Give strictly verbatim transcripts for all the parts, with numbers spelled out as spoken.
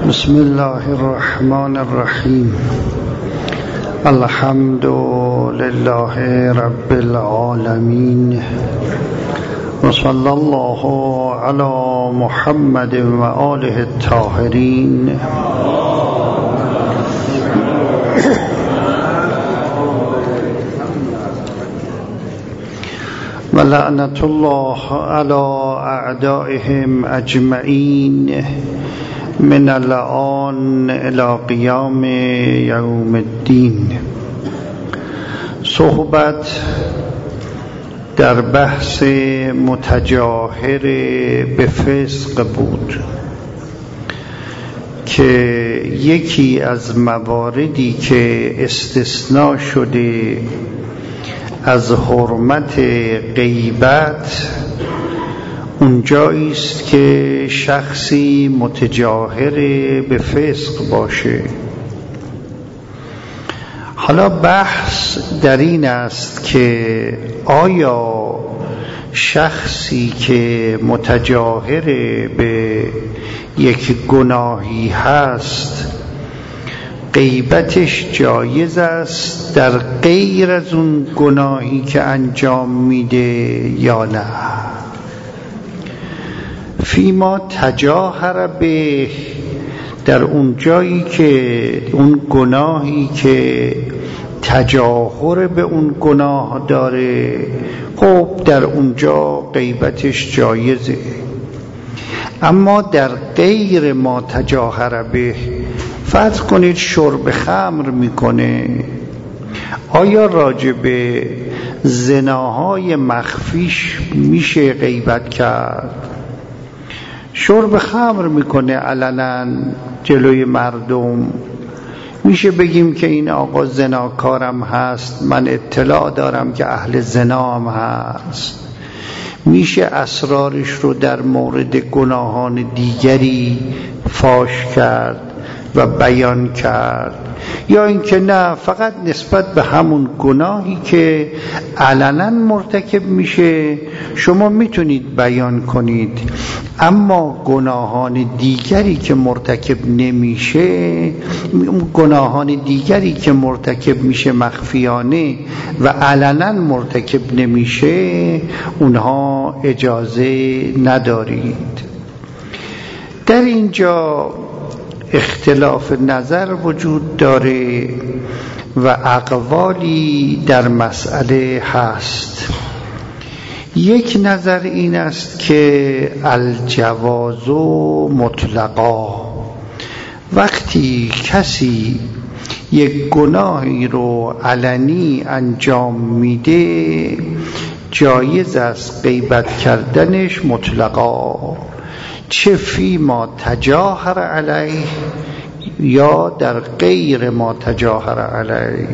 بسم الله الرحمن الرحیم. الحمد لله رب العالمین و صلی الله علی محمد و آله الطاهرین. و لعنت الله علی اعدائهم اجمعین من الآن الی قیام یوم الدین. صحبت در بحث متجاهر به فسق بود که یکی از مواردی که استثناء شده از حرمت غیبت اونجایی است که شخصی متجاهر به فسق باشه. حالا بحث در این است که آیا شخصی که متجاهر به یک گناهی هست غیبتش جایز است در غیر از اون گناهی که انجام میده یا نه؟ فیما تجاهر به، در اون جایی که اون گناهی که تجاهر به اون گناه داره، خب در اونجا غیبتش جایزه. اما در غیر ما تجاهر به، فرض کنید شرب خمر میکنه، آیا راجع به زناهای مخفیش میشه غیبت کرد؟ شرب خمر میکنه علنا جلوی مردم، میشه بگیم که این آقا زناکارم هست، من اطلاع دارم که اهل زنا هم هست؟ میشه اسرارش رو در مورد گناهان دیگری فاش کرد و بیان کرد؟ یا اینکه نه، فقط نسبت به همون گناهی که علنا مرتکب میشه شما میتونید بیان کنید، اما گناهان دیگری که مرتکب نمیشه، گناهان دیگری که مرتکب میشه مخفیانه و علنا مرتکب نمیشه، اونها اجازه ندارید. در اینجا اختلاف نظر وجود داره و اقوالی در مسئله هست. یک نظر این است که الجواز مطلقا، وقتی کسی یک گناهی رو علنی انجام میده جایز است غیبت کردنش مطلقا، چه فی ما تجاهر علیه یا در غیر ما تجاهر علیه.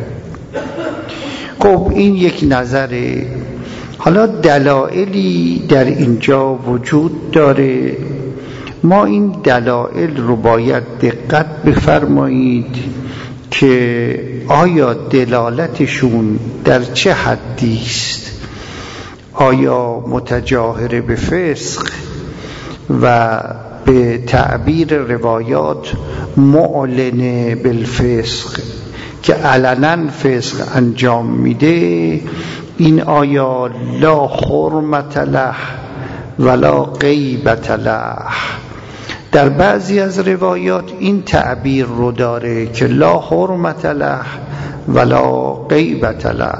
خب این یک نظره. حالا دلایلی در اینجا وجود داره، ما این دلایل رو باید دقت بفرمایید که آیا دلالتشون در چه حدی است. آیا متجاهر به فسق و به تعبیر روایات معلن بالفسق که علنا فسق انجام میده، این آیا لا حرمت له ولا غیبت له؟ در بعضی از روایات این تعبیر رو داره که لا حرمت له ولا غیبت له.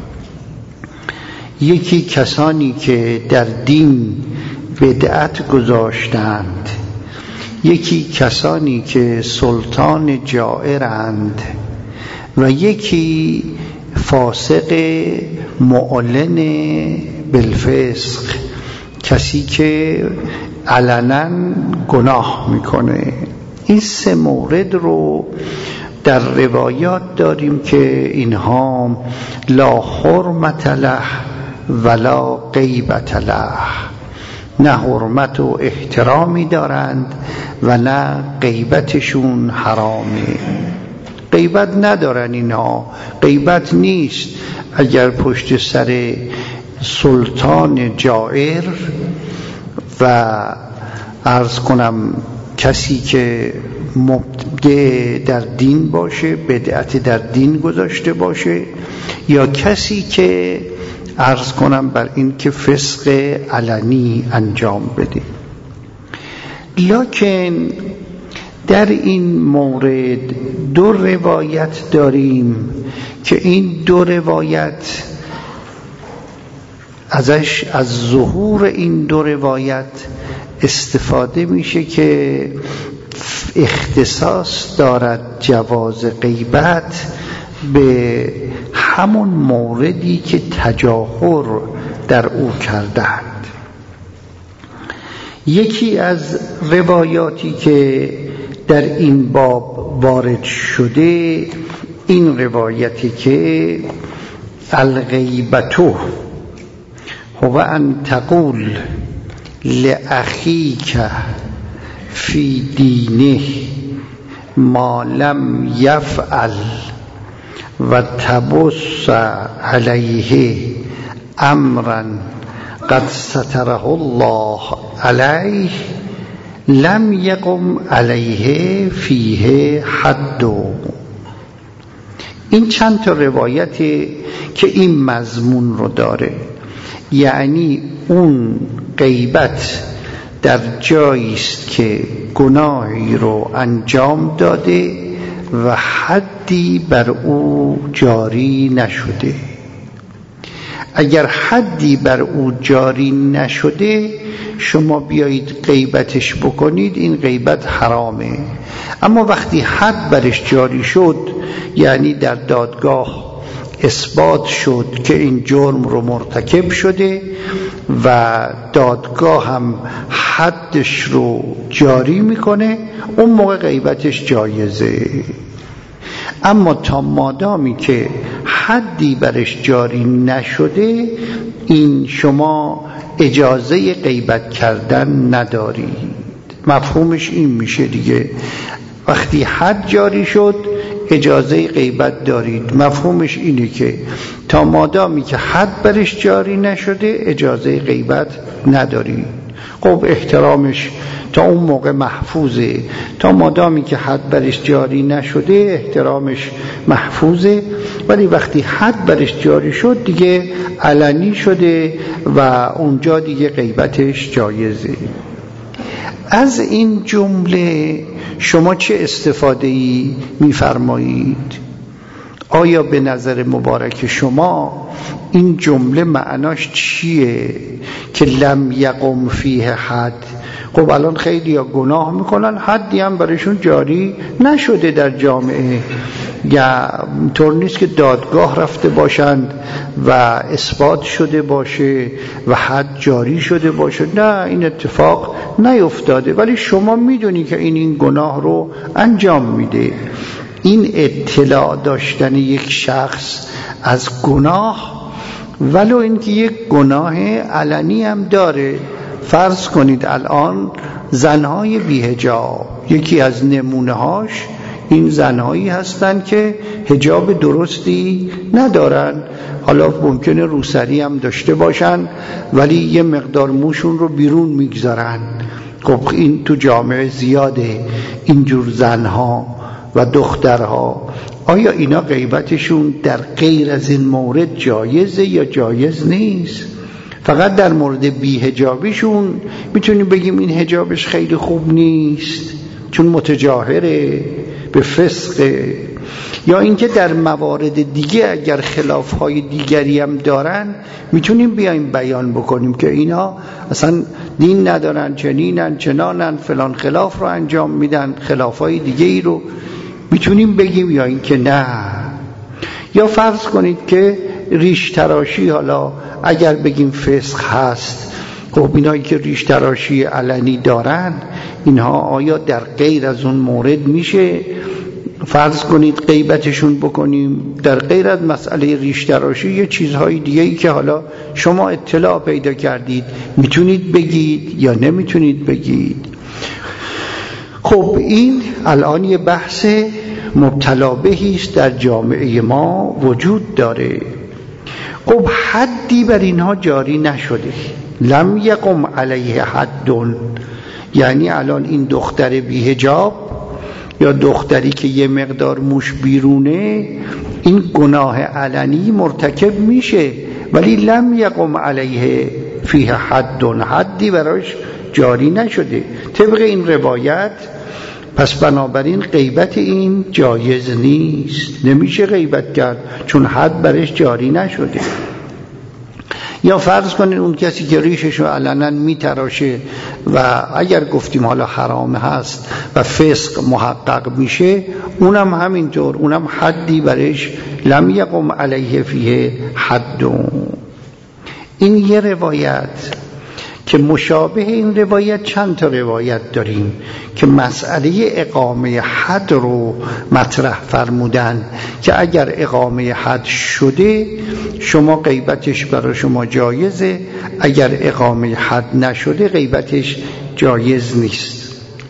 یکی کسانی که در دین بدعت گذاشتند، یکی کسانی که سلطان جائرند و یکی فاسق معلن بالفسق، کسی که علنا گناه میکنه. این سه مورد رو در روایات داریم که اینها لا حرمت له ولا غیبت له، نه حرمت و احترامی دارند و نه غیبتشون حرامه. غیبت ندارن اینها، غیبت نیست اگر پشت سر سلطان جائر و عرض کنم کسی که مبتدع در دین باشه، بدعت در دین گذاشته باشه، یا کسی که عرض کنم بر این که فسق علنی انجام بده. لکن در این مورد دو روایت داریم که این دو روایت ازش از ظهور این دو روایت استفاده میشه که اختصاص دارد جواز غیبت به همون موردی که تجاهر در او کردند. یکی از روایاتی که در این باب وارد شده این روایتی که الغیبتو هو ان تقول لأخیک فی دینه ما لم یفعل و تبص علیه امرا قد ستره الله علیه لم یقم علیه فیه حد. این چند تا روایتی که این مضمون رو داره، یعنی اون غیبت در جایی است که گناهی رو انجام داده و حدی بر او جاری نشده. اگر حدی بر او جاری نشده شما بیایید غیبتش بکنید، این غیبت حرامه. اما وقتی حد برش جاری شد، یعنی در دادگاه اثبات شد که این جرم رو مرتکب شده و دادگاه هم حدش رو جاری میکنه، اون موقع غیبتش جایزه. اما تا مادامی که حدی برش جاری نشده، این شما اجازه غیبت کردن ندارید. مفهومش این میشه دیگه، وقتی حد جاری شد اجازه غیبت دارید. مفهومش اینه که تا مادامی که حد برش جاری نشده اجازه غیبت ندارید. خب احترامش تا اون موقع محفوظه، تا مادامی که حد برش جاری نشده احترامش محفوظه، ولی وقتی حد برش جاری شد دیگه علنی شده و اونجا دیگه غیبتش جایزه. از این جمله شما چه استفاده‌ای می‌فرمایید؟ آیا به نظر مبارک شما این جمله معناش چیه که لم یقم فیه حد؟ خب الان خیلی ها گناه میکنن، حدی هم برایشون جاری نشده در جامعه، یا طور نیست که دادگاه رفته باشند و اثبات شده باشه و حد جاری شده باشه. نه، این اتفاق نیفتاده، ولی شما میدونی که این این گناه رو انجام میده. این اطلاع داشتن یک شخص از گناه، ولو اینکه یک گناه علنی هم داره. فرض کنید الان زنهای بی‌حجاب، یکی از نمونه هاش این زنهایی هستن که حجاب درستی ندارن، حالا ممکنه روسری هم داشته باشن ولی یه مقدار موشون رو بیرون میگذارن. خب این تو جامعه زیاده، اینجور زنها و دخترها. آیا اینا غیبتشون در غیر از این مورد جایزه یا جایز نیست؟ فقط در مورد بی‌حجابیشون میتونیم بگیم این حجابش خیلی خوب نیست چون متجاهره به فسق، یا اینکه در موارد دیگه اگر خلافهای دیگری هم دارن میتونیم بیایم بیان بکنیم که اینا اصلا دین ندارن، چنینن چنانن، فلان خلاف رو انجام میدن، خلافهای دیگه ای رو میتونیم بگیم، یا اینکه نه. یا فرض کنید که ریش تراشی، حالا اگر بگیم فسق هست، خب اینایی که ریش تراشی علنی دارن اینها آیا در غیر از اون مورد میشه فرض کنید غیبتشون بکنیم؟ در غیر از مسئله ریش تراشی یه چیزهای دیگه ای که حالا شما اطلاع پیدا کردید میتونید بگید یا نمیتونید بگید. خب این الان یه بحث مبتلا بهی است در جامعه ما وجود داره. خب حدی بر اینها جاری نشده، لم یقم علیه حد، یعنی الان این دختر بی‌حجاب یا دختری که یه مقدار موش بیرونه این گناه علنی مرتکب میشه، ولی لم یقم علیه فیه حد، حدی براش جاری نشده طبق این روایت. پس بنابراین غیبت این جایز نیست، نمیشه غیبت کرد چون حد برش جاری نشده. یا فرض کنین اون کسی که ریششو علنا میتراشه و اگر گفتیم حالا حرام هست و فسق محقق میشه، اونم همینطور، اونم حدی برش لم یقم علیه فیه حد. این یه روایت که مشابه این روایت چند تا روایت داریم که مسئله اقامه حد رو مطرح فرمودن که اگر اقامه حد شده شما غیبتش برای شما جایزه، اگر اقامه حد نشده غیبتش جایز نیست.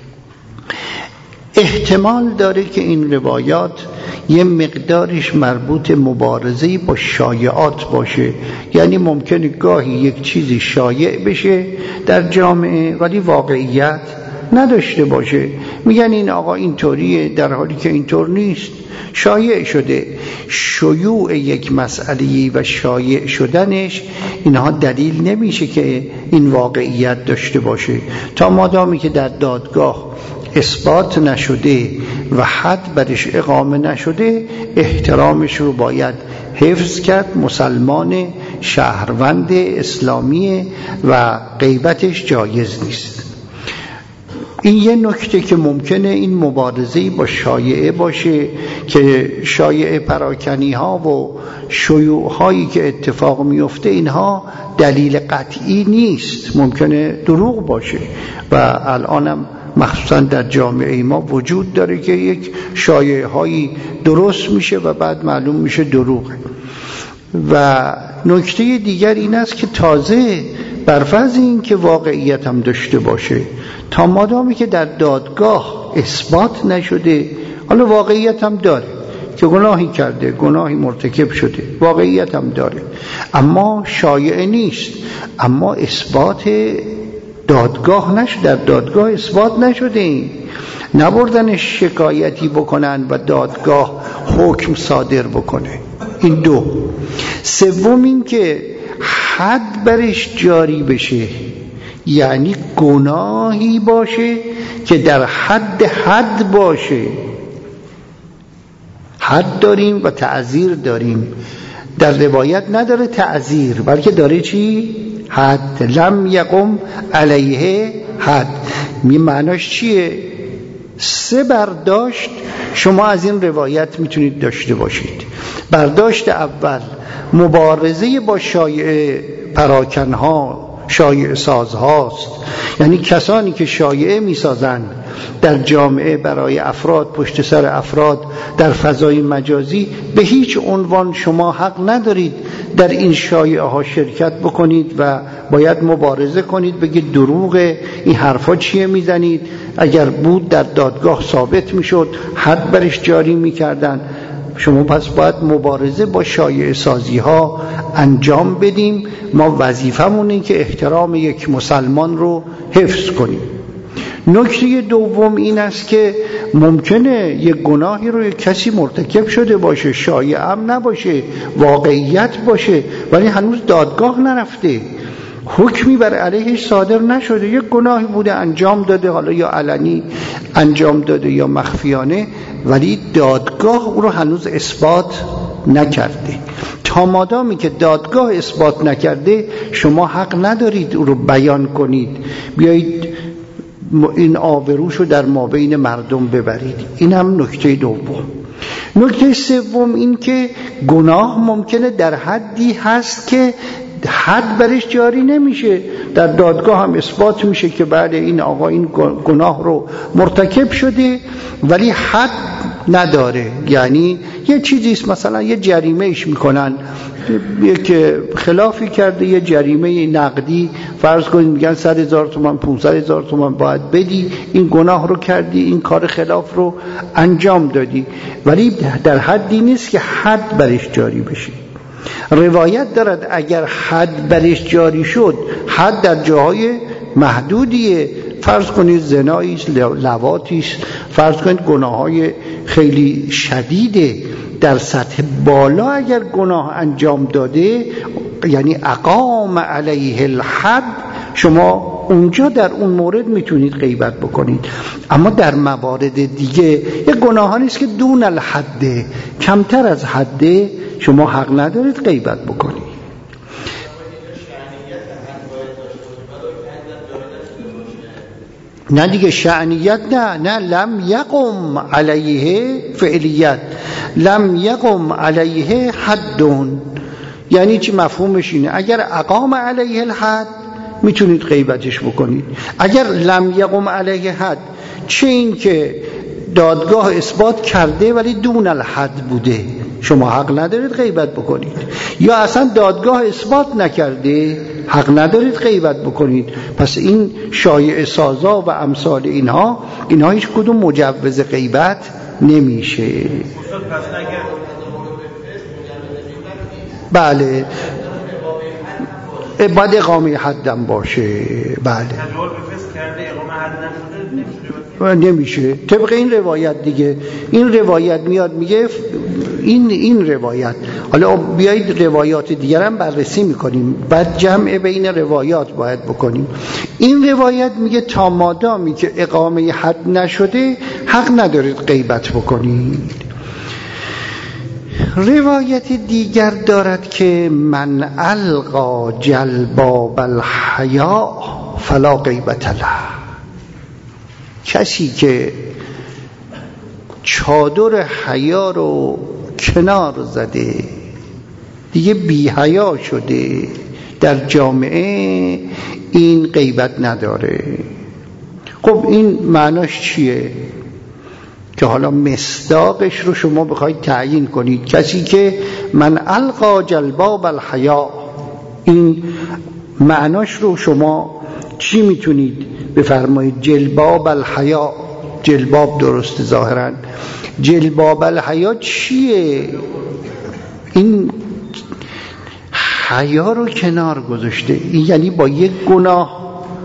احتمال داره که این روایات یه مقدارش مربوط مبارزه با شایعات باشه، یعنی ممکنه گاهی یک چیزی شایع بشه در جامعه ولی واقعیت نداشته باشه، میگن این آقا اینطوریه در حالی که اینطور نیست، شایع شده. شیوع یک مسئله و شایع شدنش اینها دلیل نمیشه که این واقعیت داشته باشه، تا مادامی که در دادگاه اثبات نشده و حد برش اقامه نشده احترامش رو باید حفظ کرد. مسلمان شهروند اسلامی و غیبتش جایز نیست. این یه نکته که ممکنه این مبارزه‌ای با شایعه باشه که شایعه پراکنی ها و شیوع هایی که اتفاق میفته اینها دلیل قطعی نیست، ممکنه دروغ باشه و الانم مخصوصا در جامعه ما وجود داره که یک شایعه هایی درست میشه و بعد معلوم میشه دروغه. و نکته دیگر این است که تازه بر فرض این که واقعیت هم داشته باشه، تا مادامی که در دادگاه اثبات نشده، حالا واقعیت هم داره که گناهی کرده، گناهی مرتکب شده، واقعیت هم داره اما شایعه نیست، اما اثبات دادگاه نشده، در دادگاه اثبات نشده، نبردنش شکایتی بکنن و دادگاه حکم صادر بکنه. این دو. سوم این که حد برش جاری بشه، یعنی گناهی باشه که در حد حد باشه. حد داریم و تعزیر داریم، در روایت نداره تعزیر بلکه داره چی؟ حد. لم یقم علیه حد. می معناش چیه؟ سه برداشت شما از این روایت میتونید داشته باشید. برداشت اول مبارزه با شایعه پراکنها، شایعه سازهاست، یعنی کسانی که شایعه میسازند در جامعه برای افراد، پشت سر افراد، در فضای مجازی، به هیچ عنوان شما حق ندارید در این شایعه ها شرکت بکنید و باید مبارزه کنید، بگید دروغه، این حرفا چیه میزنید. اگر بود در دادگاه ثابت میشد، حد برش جاری میکردن. شما پس باید مبارزه با شایعه سازی ها انجام بدیم. ما وظیفمون اینه که احترام یک مسلمان رو حفظ کنیم. نکته دوم این است که ممکنه یک گناهی رو یک کسی مرتکب شده باشه، شایعه هم نباشه، واقعیت باشه، ولی هنوز دادگاه نرفته، حکمی بر علیهش صادر نشده، یک گناهی بوده انجام داده، حالا یا علنی انجام داده یا مخفیانه، ولی دادگاه او رو هنوز اثبات نکرده. تا مادامی که دادگاه اثبات نکرده شما حق ندارید او رو بیان کنید، بیایید این آبروش رو در مابین مردم ببرید. این هم نکته دوم. نکته سوم این که گناه ممکنه در حدی هست که حد برش جاری نمیشه، در دادگاه هم اثبات میشه که بعد این آقا این گناه رو مرتکب شده ولی حد نداره، یعنی یه چیزیست، مثلا یه جریمه ایش میکنن، یک خلافی کرده، یه جریمه نقدی فرض کنید میگن صد هزار تومان، پونصد هزار تومان باید بدی، این گناه رو کردی، این کار خلاف رو انجام دادی، ولی در حدی نیست که حد برش جاری بشه. روایت دارد اگر حد برش جاری شد، حد در جاهای محدودیه، فرض کنید زناییست، لواتیست، فرض کنید گناه های خیلی شدیده، در سطح بالا اگر گناه انجام داده یعنی اقام علیه الحد، شما اونجا در اون مورد میتونید غیبت بکنید. اما در موارد دیگه یه گناهانی است که دون الحد، کمتر از حده، شما حق ندارید غیبت بکنید. نه دیگه شأنیت نه نه لم یقم علیه فعلیت، لم یقم علیه حدون، یعنی چی؟ مفهومش اینه اگر اقام علیه الحد میتونید غیبتش بکنید. اگر لم یقم علیه حد، چه این که دادگاه اثبات کرده ولی دون الحد بوده، شما حق ندارید غیبت بکنید. یا اصلا دادگاه اثبات نکرده، حق ندارید غیبت بکنید. پس این شایعه سازا و امثال اینها، اینها هیچ کدوم مجوز غیبت نمیشه. بله باید اقامه حدم باشه. بله نمیشه طبق این روایت دیگه. این روایت میاد میگه این این روایت، حالا بیایید روایات دیگر هم بررسی میکنیم، بعد جمع بین روایات باید بکنیم. این روایت میگه تا مادامی که اقامه حد نشده حق ندارید غیبت بکنید. روایت دیگر دارد که من القا جلباب الحیا فلا غیبت له، کسی که چادر حیا رو کنار زده، دیگه بی حیا شده در جامعه، این غیبت نداره. خب این معناش چیه؟ که حالا مصداقش رو شما بخواید تعیین کنید. کسی که من القا جلباب الحیا، این معناش رو شما چی میتونید بفرمایید؟ جلباب الحیا، جلباب درست ظاهرا، جلباب الحیا چیه؟ این حیا رو کنار گذاشته. این یعنی با یک گناه،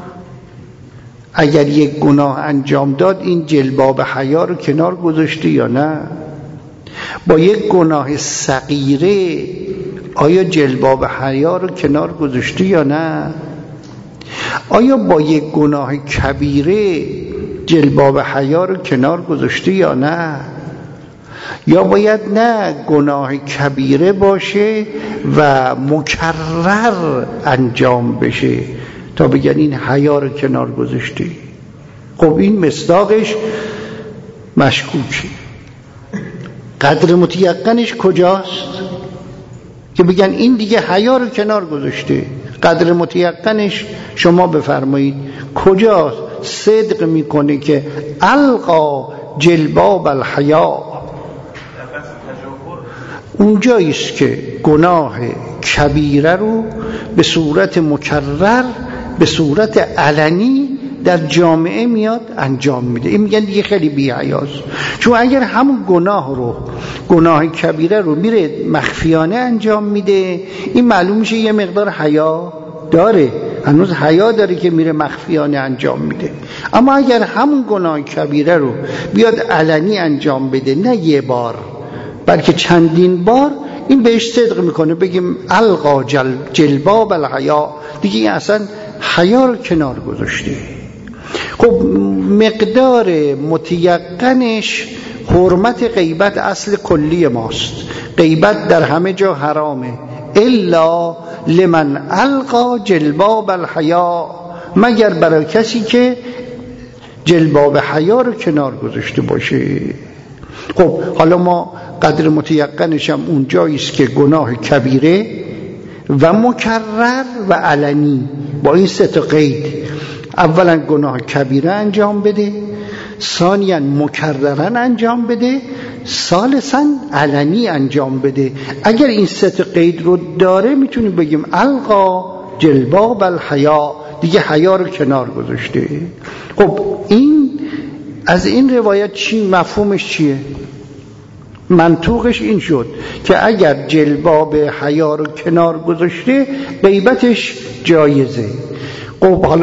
اگر یک گناه انجام داد این جلباب حیا رو کنار گذاشته یا نه؟ با یک گناه صغیره آیا جلباب حیا رو کنار گذاشته یا نه؟ آیا با یک گناه کبیره جلباب حیا رو کنار گذاشته یا نه؟ یا باید نه گناه کبیره باشه و مکرر انجام بشه تا بگن این حیا رو کنار گذاشته؟ خب این مصداقش مشکوکه. قدر متیقنش کجاست که بگن این دیگه حیا رو کنار گذاشته؟ قدر متیقنش شما بفرمایید کجاست صدق میکنه که القا جلباب الحیا؟ اونجاییست که گناه کبیره رو به صورت مکرر، به صورت علنی در جامعه میاد انجام میده. این میگن دیگه خیلی بی‌حیاست. چون اگر همون گناه رو، گناه کبیره رو میره مخفیانه انجام میده، این معلوم میشه یه مقدار حیا داره، هنوز حیا داره که میره مخفیانه انجام میده. اما اگر همون گناه کبیره رو بیاد علنی انجام بده، نه یه بار بلکه چندین بار، این بهش صدق میکنه. بگیم القا جل جلباب الحیا، دیگه این اصلا حیا رو کنار گذاشته. خب مقدار متیقنش حرمت غیبت اصل کلی ماست. غیبت در همه جا حرامه الا لمن القا جلباب الحیا، مگر برای کسی که جلباب حیا رو کنار گذاشته باشه. خب حالا ما قدر متیقنش هم اون جاییست که گناه کبیره و مکرر و علنی، با این سه تا قید، اولا گناه کبیره انجام بده، ثانیا مکررن انجام بده، ثالثا علنی انجام بده. اگر این سه تا قید رو داره میتونیم بگیم القا جلباب الحیا، دیگه حیا رو کنار گذاشته. خب این از این روایت چی مفهومش چیه؟ منطوقش این شد که اگر جلباب حیا رو کنار گذاشته غیبتش جایزه. خب حالا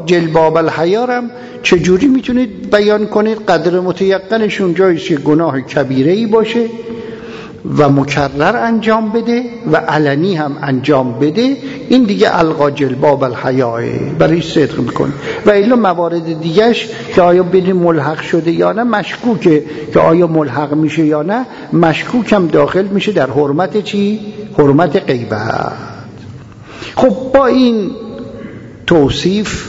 جلباب الحیا هم چجوری میتونید بیان کنید؟ قدر متیقنش اونجاییست که گناه کبیره‌ای باشه و مکرر انجام بده و علنی هم انجام بده، این دیگه القا جلباب الحیا برای صدق میکنه. و الا موارد دیگهش که آیا بین ملحق شده یا نه مشکوکه، که آیا ملحق میشه یا نه مشکوک هم داخل میشه در حرمت چی؟ حرمت غیبت. خب با این توصیف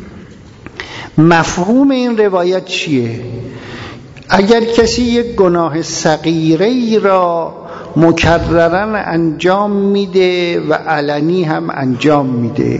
مفهوم این روایت چیه؟ اگر کسی یک گناه صغیره را مکررن انجام میده و علنی هم انجام میده،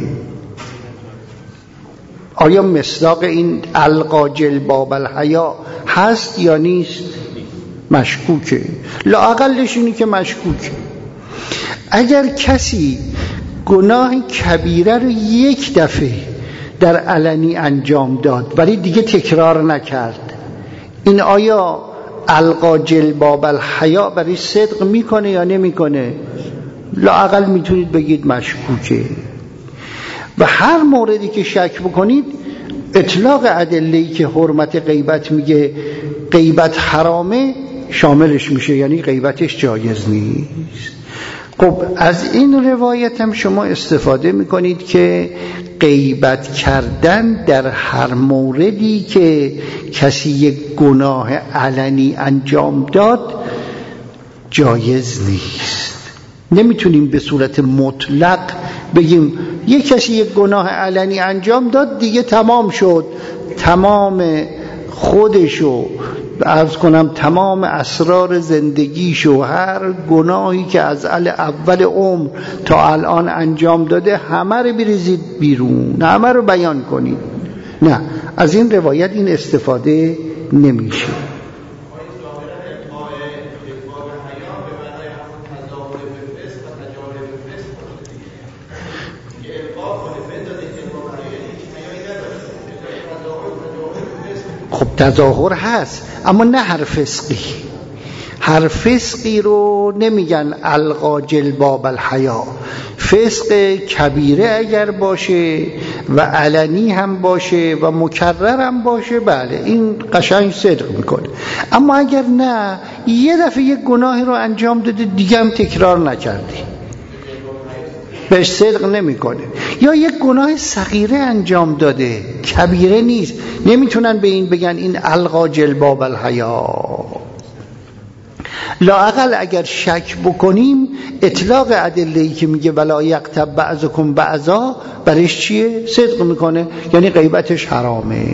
آیا مصداق این القا جلباب الحیا هست یا نیست؟ مشکوکه، لااقلش اینی که مشکوکه. اگر کسی گناه کبیره رو یک دفعه در علنی انجام داد ولی دیگه تکرار نکرد، این آیا القا جلباب الحیا برای صدق میکنه یا نمیکنه؟ لااقل میتونید بگید مشکوکه. و هر موردی که شک بکنید اطلاق ادله‌ای که حرمت غیبت میگه غیبت حرامه شاملش میشه، یعنی غیبتش جایز نیست. خب از این روایت هم شما استفاده میکنید که غیبت کردن در هر موردی که کسی یک گناه علنی انجام داد جایز نیست. نمیتونیم به صورت مطلق بگیم یک کسی یک گناه علنی انجام داد دیگه تمام شد، تمام خودشو عرض کنم تمام اسرار زندگیشو، هر گناهی که از اول عمر تا الان انجام داده همه رو بریزید بیرون، همه رو بیان کنید. نه، از این روایت این استفاده نمیشه. خب تظاهر هست اما نه هر فسقی. هر فسقی رو نمیگن القا جلباب الحیا. فسق کبیره اگر باشه و علنی هم باشه و مکرر هم باشه بله این قشنگ صدق میکنه. اما اگر نه یه دفعه یک گناهی رو انجام داده دیگه هم تکرار نکردی بهش صدق نمیکنه. یا یک گناه صغیره انجام داده کبیره نیست، نمیتونن به این بگن این القا جلباب الحیا. لااقل اگر شک بکنیم اطلاق ادله‌ای که میگه ولا یغتب بعضکم بعضا برش چیه؟ صدق میکنه، یعنی غیبتش حرامه.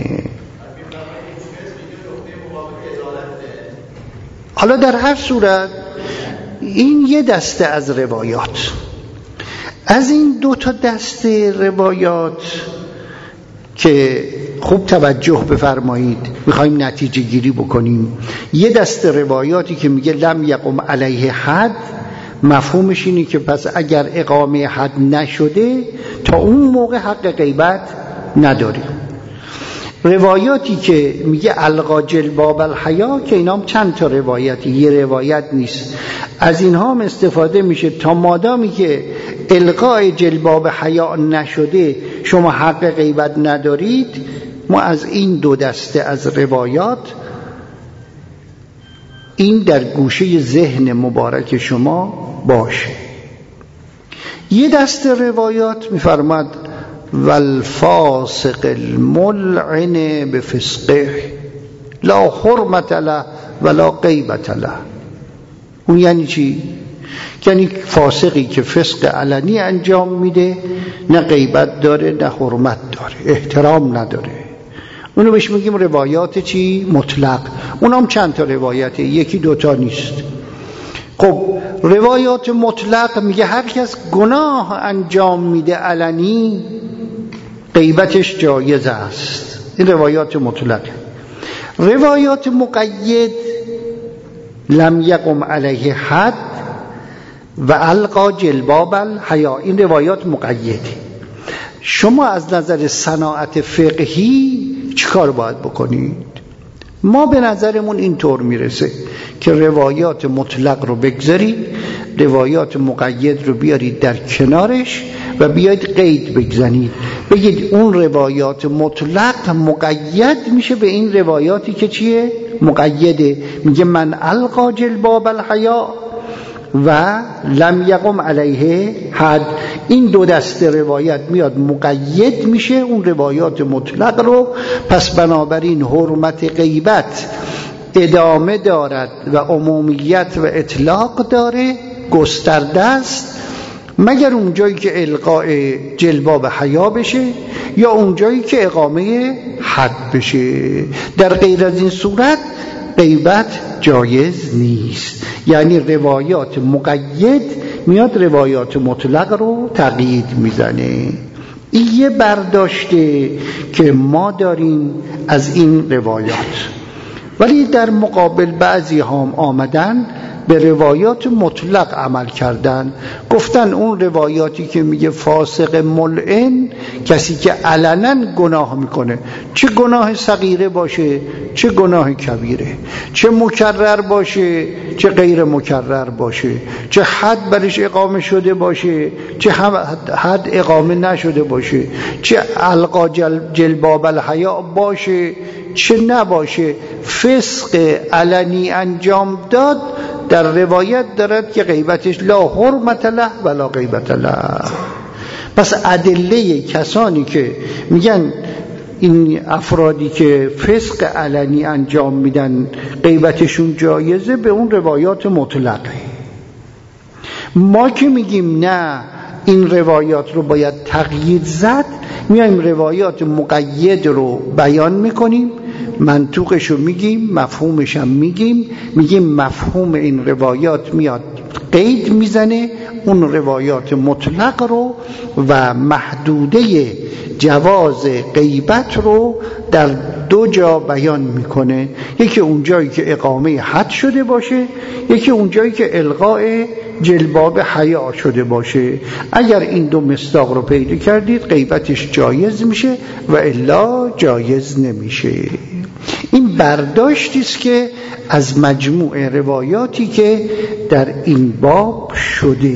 حالا در هر صورت این یه دسته از روایات. از این دو تا دسته روایات که خوب توجه بفرمایید میخوایم نتیجه گیری بکنیم، یه دسته روایاتی که میگه لم یقم علیه حد، مفهومش اینه که پس اگر اقامه حد نشده تا اون موقع حق غیبت نداریم. روایاتی که میگه القا جلباب الحیا که اینام چند تا روایتی، یه روایت نیست، از اینها هم استفاده میشه تا مادامی که القای جلباب حیا نشده شما حق غیبت ندارید. ما از این دو دسته از روایات این در گوشه ذهن مبارک شما باشه. یه دسته روایات میفرماد والفاسق الملعن بفسقه لا حرمت له ولا غیبت له. اون یعنی چی؟ یعنی فاسقی که فسق علنی انجام میده نه غیبت داره نه حرمت داره، احترام نداره. اونو بهش میگیم روایات چی؟ مطلق. اونام چند تا روایته، یکی دوتا نیست. خب روایات مطلق میگه هر کس گناه انجام میده علنی غیبتش جایز است. این روایات مطلق. روایات مقید لم یقم علیه حد و القا جلباب الحیا، این روایات مقیده. شما از نظر صناعت فقهی چیکار باید بکنید؟ ما به نظرمون اینطور میرسه که روایات مطلق رو بگذارید، روایات مقید رو بیارید در کنارش و بیاید قید بگذارید. بگید اون روایات مطلق مقید میشه به این روایاتی که چیه؟ مقیده. میگه من القا جلباب الحیا و لم یقم علیه حد. این دو دسته روایت میاد مقید میشه اون روایات مطلق رو. پس بنابراین حرمت غیبت ادامه دارد و عمومیت و اطلاق داره، گسترده است، مگر اون جایی که القاء جلباب حیا بشه یا اون جایی که اقامه حد بشه. در غیر از این صورت غیبت جایز نیست. یعنی روایات مقید میاد روایات مطلق رو تقیید میزنه. این یه برداشته که ما داریم از این روایات. ولی در مقابل بعضی هم آمدن به روایات مطلق عمل کردن، گفتن اون روایاتی که میگه فاسق ملعن کسی که علنا گناه میکنه، چه گناه صغیره باشه چه گناه کبیره، چه مکرر باشه چه غیر مکرر باشه، چه حد برش اقامه شده باشه چه حد اقامه نشده باشه، چه القا جل جلباب الحیا باشه چه نباشه، فسق علنی انجام داد، در روایت دارد که غیبتش لا حرمت له ولا غیبت له. پس ادله کسانی که میگن این افرادی که فسق علنی انجام میدن غیبتشون جایزه، به اون روایات مطلقه. ما که میگیم نه این روایات رو باید تقیید زد، میایم روایات مقید رو بیان میکنیم، منطوقش رو میگیم، مفهومش هم میگیم، میگیم مفهوم این روایات میاد قید میزنه اون روایات مطلق رو و محدوده جواز غیبت رو در دو جا بیان میکنه. یکی اون جایی که اقامه حد شده باشه، یکی اون جایی که القاء جلباب حیا شده باشه. اگر این دو مصداق رو پیدا کردید غیبتش جایز میشه و الا جایز نمیشه. این برداشتی است که از مجموع روایاتی که در این باب شده.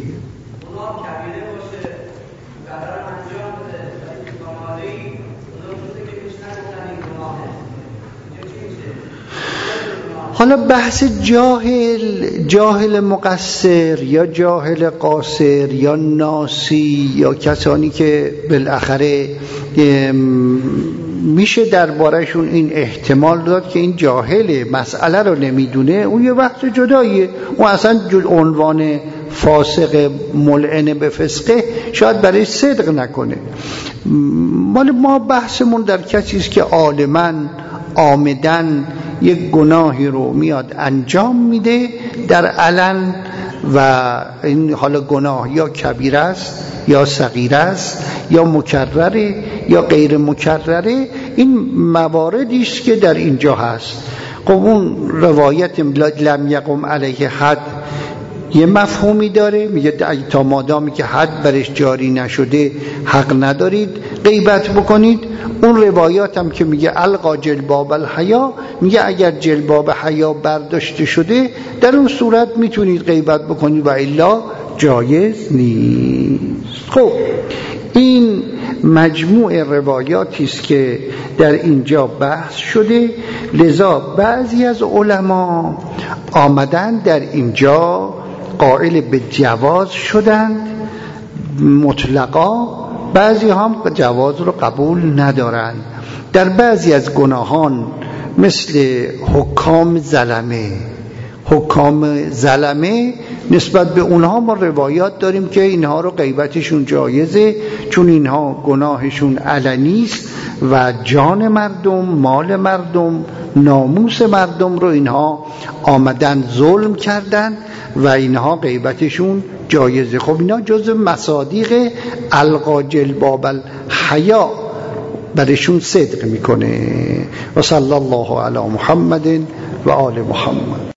حالا بحث جاهل، جاهل مقصر یا جاهل قاصر یا ناسی یا کسانی که بالاخره میشه دربارهشون این احتمال داد که این جاهل مسئله رو نمیدونه، اون یه بحث جداییه. اون اصلا عنوان فاسق ملعن به فسقه شاید برای صدق نکنه. مال ما بحثمون در کسی است که عالماً عامداً یک گناهی رو میاد انجام میده در علن و این حالا گناه یا کبیره است یا صغیره است یا مکرره یا غیر مکرره. این مواردی است که در اینجا هست. خب اون روایت لم یقم علیه حد یه مفهومی داره، میگه تا مادامی که حد برش جاری نشده حق ندارید غیبت بکنید. اون روایات هم که میگه القا جلباب الحیا، میگه اگر جلباب حیا برداشته شده در اون صورت میتونید غیبت بکنید و الا جایز نیست. خب این مجموع روایاتی است که در اینجا بحث شده. لذا بعضی از علما آمدن در اینجا قائل به جواز شدند مطلقا، بعضی هم جواز رو قبول ندارند. در بعضی از گناهان مثل حکام ظلمه، حکام ظلمه نسبت به اونها ما روایات داریم که اینها رو غیبتشون جایزه، چون اینها گناهشون علنی است و جان مردم، مال مردم، ناموس مردم رو اینها آمدن ظلم کردن و اینها غیبتشون جایزه. خب اینا جز مصادیق القا جلباب الحیا برشون صدق میکنه. و صلی الله علی محمد و آل محمد.